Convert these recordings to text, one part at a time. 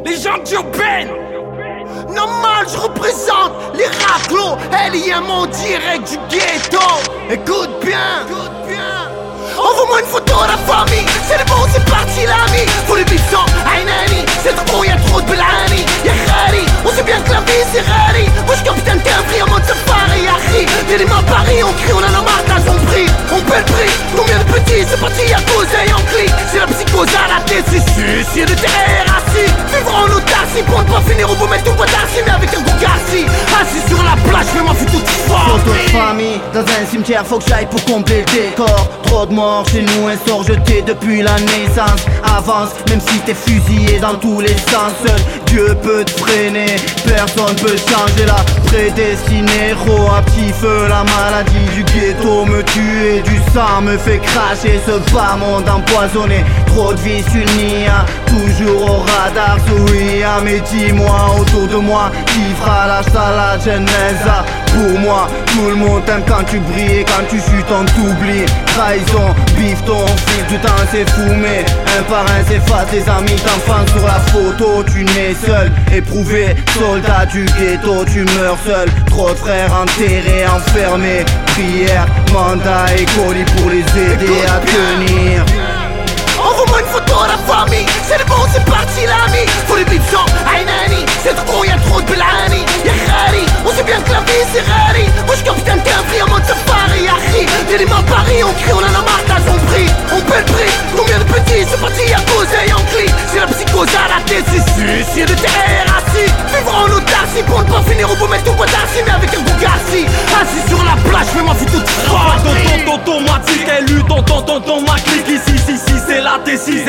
les gens d'urbaine. Normal, je représente les raclos, L.I.M en direct du ghetto. Écoute bien, envoie-moi une photo à la famille. C'est bon, c'est parti l'ami. Faut les bifs sans Ainani. C'est trop bon, y'a trop de Belani. Y'a Khari, on sait bien que la vie c'est rari. Moi j'capitaine t'es un prix en mode safari. Y'a des mains à Paris, on crie, on en a marre d'à son prix. On paie le prix, combien de petits, c'est parti à cause et en clic. C'est la psychose à la tête, c'est suicide de terre assis. Vivre en autarcie, pour ne pas finir au beau mettre tout le bois d'arcy. Mais avec un goût garci, assis sur la plage, je vais m'en foutre toute forme. Photo de famille, dans un cimetière, faut que j'aille pour combler le décor. Trop de morts chez nous, un sort jeté depuis la naissance. Avance, même si t'es fusillé dans tous les sens. Seul Dieu peut te freiner, personne peut changer la prédestinée. Ro à petit feu, la maladie du ghetto me tue et du sang me fait cracher. Ce bas monde empoisonné, trop de vices unis, hein, toujours au radar. Oui, hein, mais dis-moi autour de moi, qui fera la salade genèse? Pour moi, tout le monde t'aime quand tu brilles et quand tu chutes on t'oublie. Trahison, bifton, fil du temps c'est fou. Mais un par un s'efface, les amis d'enfance sur la photo. Tu nais seul, éprouvé, soldat du ghetto. Tu meurs seul, trop de frères enterrés, enfermés. Prière, mandat et colis pour les aider à tenir. Envoie-moi une photo à la famille. C'est bon, c'est parti l'ami. Faut les bifs sans Ainani. C'est trop bon, y'a trop de Belani. Y'a Khari, on sait bien que la vie c'est rari. Moi j'capitaine t'es un prix en mode safari. Y'a des mains à Paris, on crie, on en a marre d'à son prix. On paie le prix, combien de petits, c'est parti à cause et en clic. C'est la psychose à la tête, c'est suicide de terre assis. Vivre en autarcie, pour ne pas finir au beau mettre tout le bois d'arcy. Mais avec un goût garci, assis sur la plage, je vais m'en foutre toute forme. Automatique, élu, tonton, ma clique. Ici, c'est la T6.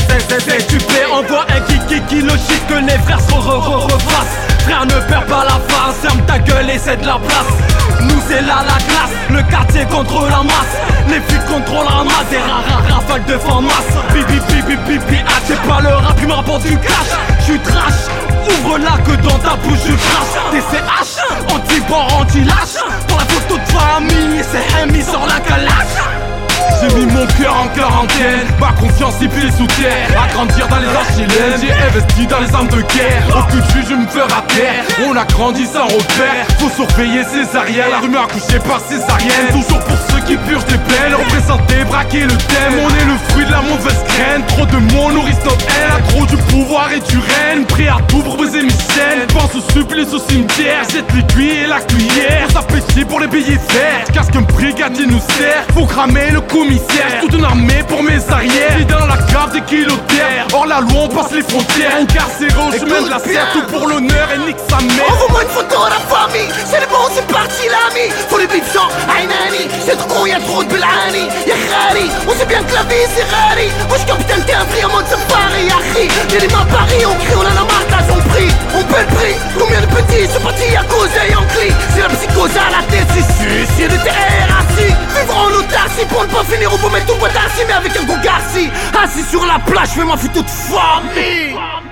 Tu plais, envoie un qui logique que les frères se refassent. Frère, ne perds pas la face, ferme ta gueule et c'est de la place. Nous c'est là la classe, le quartier contre la masse. Les flics contrôlent la masse, des rafales de fin masse. Bibi, c'est pas le rap qui me rapporte du cash. J'suis trash, ouvre-la que dans ta bouche je crache. TCH, anti-bord, anti-lâche. Pour la photo de famille, c'est Hemi sur la calache. J'ai mis mon cœur en quarantaine, ma confiance y pile sous terre. À grandir dans les archilènes, j'ai investi dans les armes de guerre. Au futur je me ferai terre, on a grandi sans repère. Faut surveiller ses arrières, la rumeur accouchée par césarienne. Toujours pour ceux qui purgent des peines, représenter, braquer le thème. On est le fruit de la mauvaise graine, trop de mots nourrissent notre haine. A trop du pouvoir et du règne, prêt à tout pour briser mes chaînes. Pense au supplice au cimetière, jette l'aiguille et la cuillère. Appétit pour les billets verts, casque qu'un brigadier nous sert. Faut cramer le commissaire, toute une armée pour mes arrières. Dans la cave des kilotères, hors la loi on passe les frontières. Incarcéré au chemin de la serre, tout pour l'honneur et nique sa mère. Envoie-moi une photo à la famille. C'est bon, c'est parti l'ami. Faut les bifs sans Ainani. C'est trop bon, y'a trop de Belani. Y'a Khari, on sait bien que la vie c'est rari. Moi j'capitaine t'es un prix en mode safari. Y'a des mains à Paris, on crie, on en a marre d'à son prix. On paie le prix, combien de petits, c'est parti à cause et en clic. C'est la psychose à la tête, c'est suicide de terre assis. Vivre en autarcie, pour ne pas finir au beau mettre tout le bois d'arcy. Mais avec un goût garci, assis sur la plage, je vais m'en foutre toute famille.